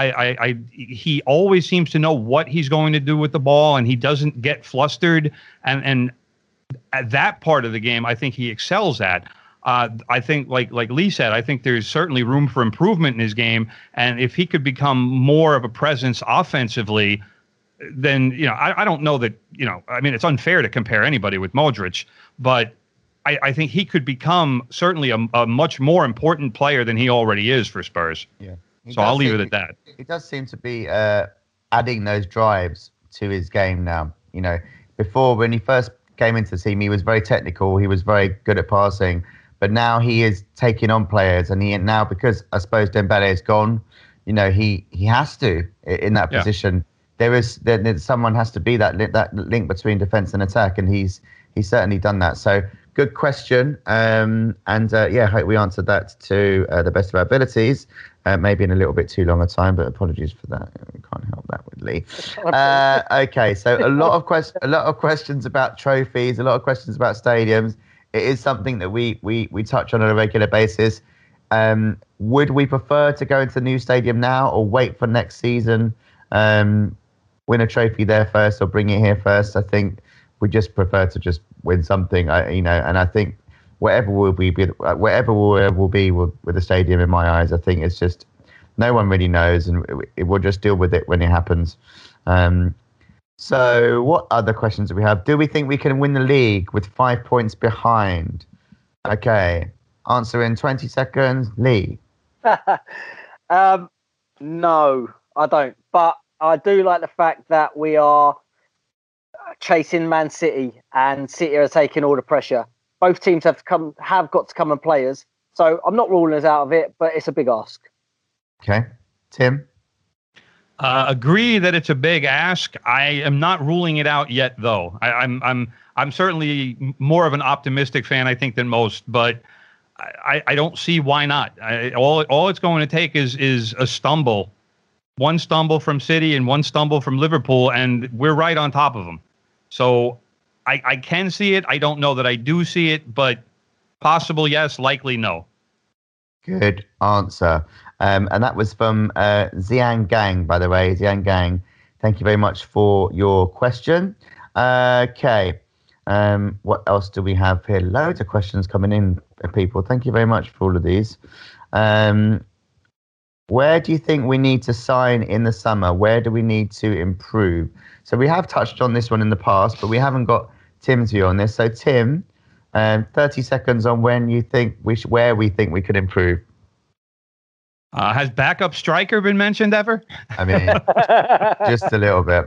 He always seems to know what he's going to do with the ball, and he doesn't get flustered. And at that part of the game, I think he excels at. I think, like Lee said, I think there's certainly room for improvement in his game. And if he could become more of a presence offensively, then, you know, I don't know that, you know, I mean, it's unfair to compare anybody with Modric, but I think he could become certainly a much more important player than he already is for Spurs. Yeah. So I'll leave it at that. He does seem to be adding those drives to his game now. You know, before, when he first came into the team, he was very technical. He was very good at passing, but now he is taking on players, and now, because I suppose Dembele is gone, you know, he has to in that position. Someone has to be that link between defense and attack, and he's certainly done that. So good question, I hope we answered that to the best of our abilities. Maybe in a little bit too long a time, but apologies for that. We can't help that with Lee. Okay, so a lot of questions about trophies, a lot of questions about stadiums. It is something that we touch on a regular basis. Would we prefer to go into the new stadium now, or wait for next season? Win a trophy there first, or bring it here first? I think we just prefer to just win something, and I think whatever will be with the stadium, in my eyes, I think it's just, no one really knows, and we'll just deal with it when it happens. So what other questions do we have? Do we think we can win the league with 5 points behind? Okay, answer in 20 seconds. Lee? No, I don't. But I do like the fact that we are chasing Man City, and City are taking all the pressure. Both teams have got to come and play us. So I'm not ruling us out of it, but it's a big ask. Okay. Tim? Agree that it's a big ask. I am not ruling it out yet, though. I'm certainly more of an optimistic fan, I think, than most, but I don't see why not. All it's going to take is a stumble. One stumble from City and one stumble from Liverpool, and we're right on top of them. So I can see it. I don't know that I do see it, but possible, yes. Likely, no. Good answer. And that was from Xiang Gang, by the way. Xiang Gang, thank you very much for your question. Okay. What else do we have here? Loads of questions coming in, people. Thank you very much for all of these. Where do you think we need to sign in the summer? Where do we need to improve? So we have touched on this one in the past, but we haven't got Tim's view on this. So Tim, 30 seconds on where we think we could improve. Has backup striker been mentioned ever? I mean, just a little bit.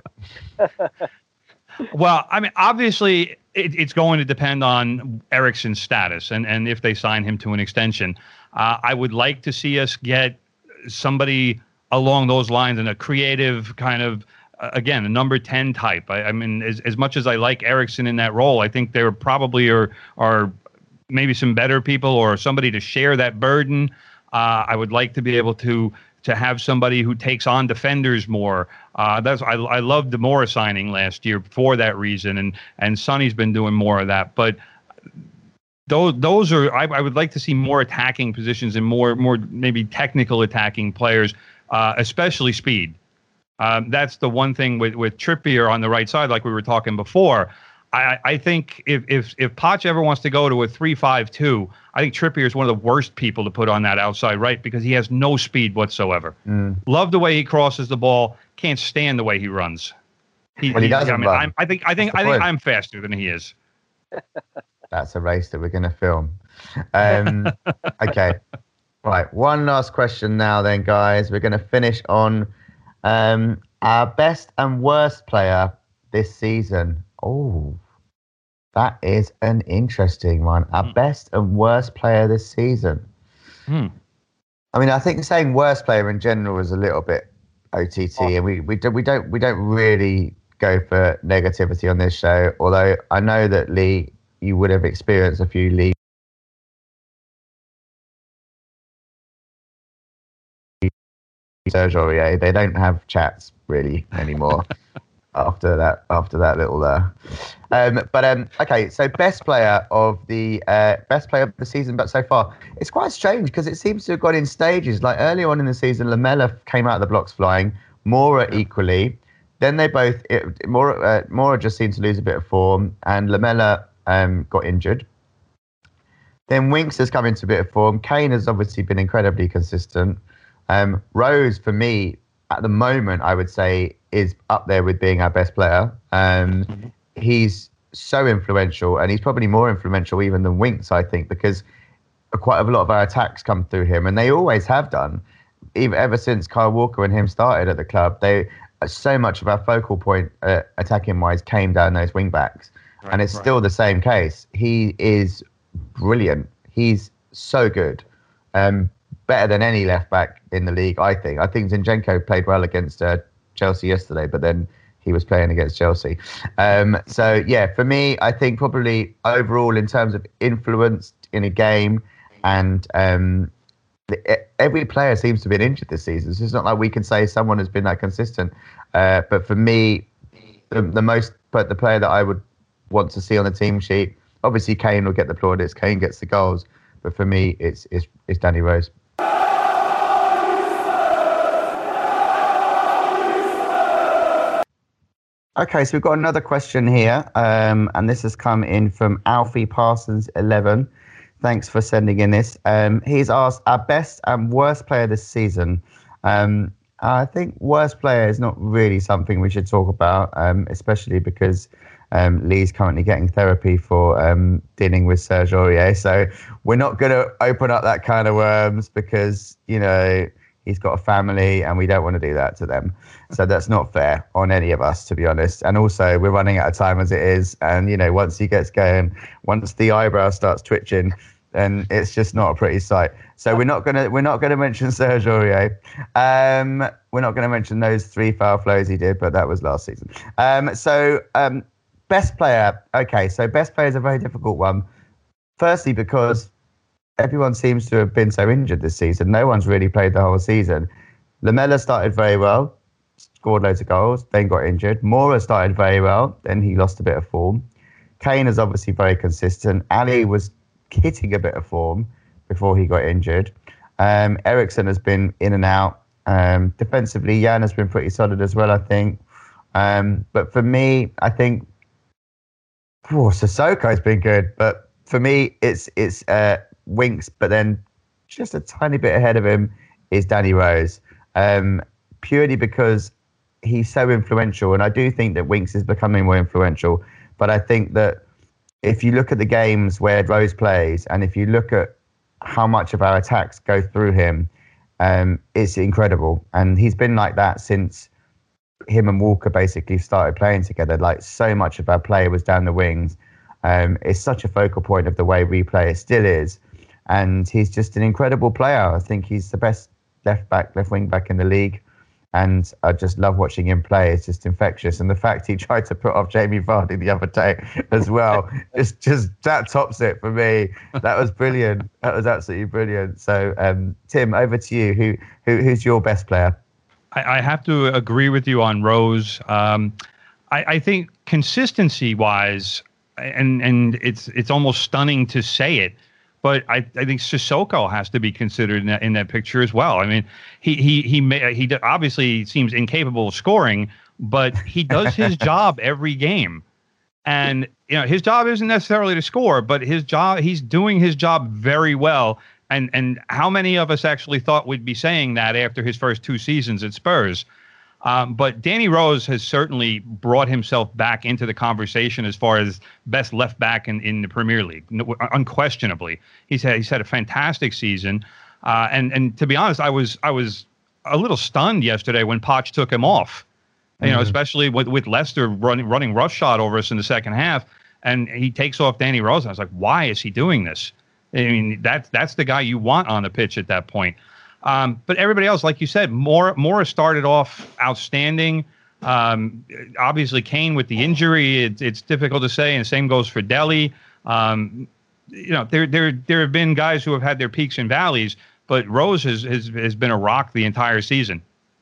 Well, I mean, obviously, it's going to depend on Eriksen's status and if they sign him to an extension. I would like to see us get somebody along those lines in a creative kind of, again, a number 10 type. I mean, as much as I like Eriksen in that role, I think there probably are maybe some better people or somebody to share that burden. I would like to be able to have somebody who takes on defenders more. I loved the Moura signing last year for that reason, and Sonny's been doing more of that. But those are I would like to see more attacking positions and more maybe technical attacking players, especially speed. That's the one thing with Trippier on the right side, like we were talking before. I think if Poch ever wants to go to a 3-5-2, I think Trippier is one of the worst people to put on that outside right because he has no speed whatsoever. Love the way he crosses the ball. Can't stand the way he runs. He doesn't run. I think I'm faster than he is. That's a race that we're going to film. Okay. Right. One last question now then, guys. We're going to finish on our best and worst player this season. Oh, that is an interesting one. Our best and worst player this season. I mean, I think saying worst player in general is a little bit OTT, and we don't really go for negativity on this show. Although I know that Lee, you would have experienced a few Lee Serge Aurier. They don't have chats really anymore. After that little okay, so best player of the season, but so far it's quite strange because it seems to have gone in stages. Like earlier on in the season, Lamela came out of the blocks flying, Moura equally. Then they both Moura just seemed to lose a bit of form, and Lamela got injured. Then Winks has come into a bit of form. Kane has obviously been incredibly consistent. Rose, for me, at the moment, I would say is up there with being our best player. He's so influential, and he's probably more influential even than Winks, I think, because quite a lot of our attacks come through him, and they always have done. Ever since Kyle Walker and him started at the club, so much of our focal point attacking-wise came down those wing-backs, and it's still the same case. He is brilliant. He's so good. Better than any left-back in the league, I think. I think Zinchenko played well against Chelsea yesterday, but then he was playing against Chelsea. So, yeah, for me, I think probably overall in terms of influence in a game, and every player seems to have been injured this season. So it's not like we can say someone has been that consistent. But for me, the player that I would want to see on the team sheet, obviously Kane will get the plaudits, Kane gets the goals. But for me, it's Danny Rose. Okay, so we've got another question here, and this has come in from Alfie Parsons 11. Thanks for sending in this. He's asked our best and worst player this season. I think worst player is not really something we should talk about, especially because Lee's currently getting therapy for dealing with Serge Aurier. So we're not going to open up that kind of worms because, he's got a family and we don't want to do that to them. So that's not fair on any of us, to be honest. And also we're running out of time as it is. And, once he gets going, once the eyebrow starts twitching, then it's just not a pretty sight. So we're not gonna mention Serge Aurier. We're not gonna mention those 3 foul flows he did, but that was last season. Best player. Okay, so best player is a very difficult one. Firstly, because everyone seems to have been so injured this season. No one's really played the whole season. Lamela started very well, scored loads of goals, then got injured. Moura started very well, then he lost a bit of form. Kane is obviously very consistent. Ali was hitting a bit of form before he got injured. Eriksen has been in and out. Defensively, Jan has been pretty solid as well, I think. But for me, I think Sissoko has been good. But for me, it's Winks, but then just a tiny bit ahead of him is Danny Rose, purely because he's so influential. And I do think that Winks is becoming more influential. But I think that if you look at the games where Rose plays, and if you look at how much of our attacks go through him, it's incredible. And he's been like that since him and Walker basically started playing together. Like, so much of our play was down the wings. It's such a focal point of the way we play. It still is. And he's just an incredible player. I think he's the best left wing back in the league. And I just love watching him play. It's just infectious. And the fact he tried to put off Jamie Vardy the other day as well, just that tops it for me. That was brilliant. That was absolutely brilliant. So, Tim, over to you. Who's your best player? I have to agree with you on Rose. I think consistency-wise, and it's almost stunning to say it, but I think Sissoko has to be considered in that picture as well. I mean, he obviously seems incapable of scoring, but he does his job every game. And his job isn't necessarily to score, but he's doing his job very well. And how many of us actually thought we'd be saying that after his first 2 seasons at Spurs? But Danny Rose has certainly brought himself back into the conversation as far as best left back in the Premier League, unquestionably. He's had a fantastic season, and to be honest, I was a little stunned yesterday when Poch took him off. Especially with Leicester running roughshod over us in the second half, and he takes off Danny Rose. And I was like, why is he doing this? I mean, that's the guy you want on the pitch at that point. But everybody else, like you said, Mora started off outstanding. Obviously, Kane with the injury, it's difficult to say, and the same goes for Dele. There have been guys who have had their peaks and valleys, but Rose has been a rock the entire season.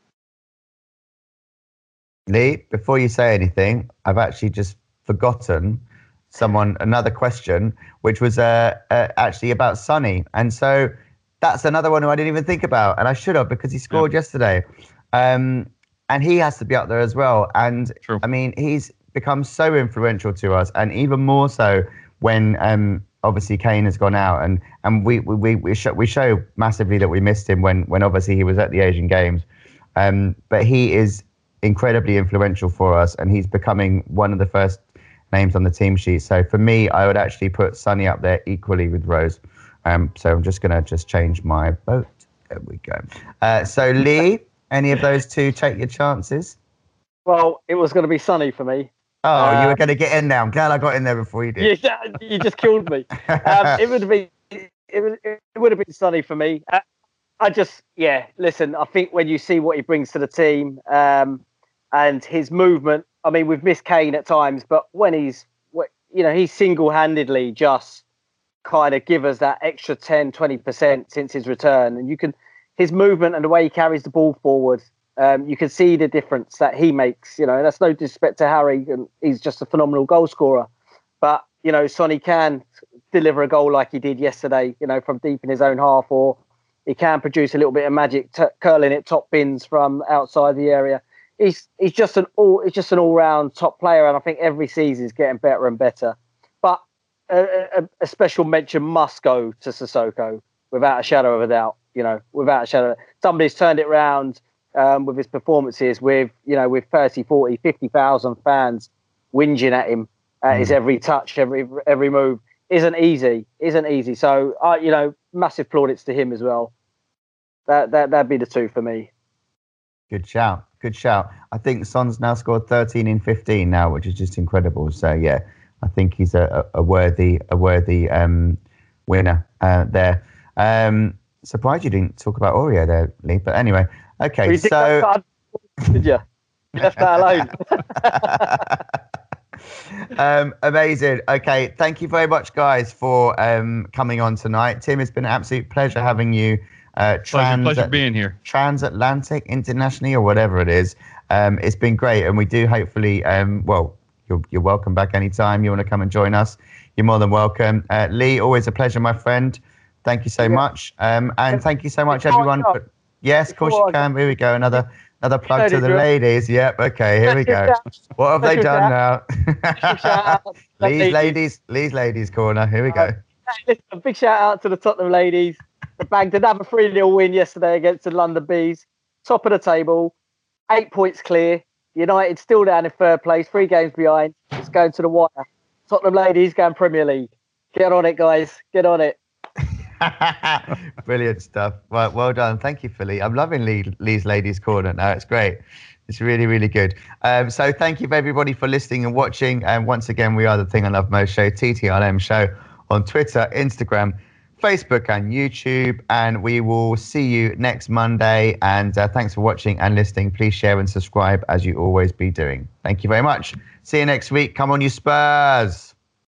Lee, before you say anything, I've actually just forgotten another question, which was actually about Sonny, and so. That's another one who I didn't even think about, and I should have, because he scored yesterday. And he has to be up there as well. And True. I mean, he's become so influential to us, and even more so when obviously Kane has gone out, and we show massively that we missed him when obviously he was at the Asian Games. But he is incredibly influential for us, and he's becoming one of the first names on the team sheet. So for me, I would actually put Sonny up there equally with Rose. So I'm just going to change my vote. There we go. So Lee, any of those two, take your chances? Well, it was going to be Sonny for me. Oh, you were going to get in now. I'm glad I got in there before you did. You just killed me. It would have been Sonny for me. Listen, I think when you see what he brings to the team and his movement, I mean, we've missed Kane at times, but when he's single-handedly just kind of give us that extra 10-20% since his return, and his movement and the way he carries the ball forward, you can see the difference that he makes. That's no disrespect to Harry, and he's just a phenomenal goal scorer, but Sonny can deliver a goal like he did yesterday, from deep in his own half, or he can produce a little bit of magic curling it top bins from outside the area. He's just an all-round top player, and I think every season is getting better and better. But a special mention must go to Sissoko, without a shadow of a doubt. Without a shadow. Somebody's turned it around with his performances, with 30, 40, 50,000 fans whinging at him at his every touch, every move. Isn't easy. So massive plaudits to him as well. That'd be the two for me. Good shout. I think Son's now scored 13 in 15 now, which is just incredible. So yeah, I think he's a worthy winner there. Surprised you didn't talk about Aurier there, Lee. But anyway, okay. Did you? You left that alone. Amazing. Okay, thank you very much, guys, for coming on tonight. Tim, it's been an absolute pleasure having you. Pleasure being here. Transatlantic, internationally, or whatever it is. It's been great, and we do hopefully. You're welcome back anytime you want to come and join us. You're more than welcome. Lee, always a pleasure, my friend. Thank you so much. And thank you so much, everyone. Yes, of course you can. Here we go. Another plug to the ladies. Yep. Okay. Here we go. What have they done now? Lee's ladies corner. Here we go. A big shout out to the Tottenham ladies. They bagged another 3-0 win yesterday against the London Bees. Top of the table, 8 points clear. United still down in third place, 3 games behind. It's going to the wire. Tottenham ladies going Premier League. Get on it, guys. Get on it. Brilliant stuff. Well done. Thank you, Philly. I'm loving Lee's Ladies Corner now. It's great. It's really, really good. So thank you, everybody, for listening and watching. And once again, we are the Thing I Love Most Show, TTRM Show, on Twitter, Instagram, Facebook, and YouTube. And we will see you next Monday. And thanks for watching and listening. Please share and subscribe, as you always be doing. Thank you very much. See you next week. Come on, you Spurs.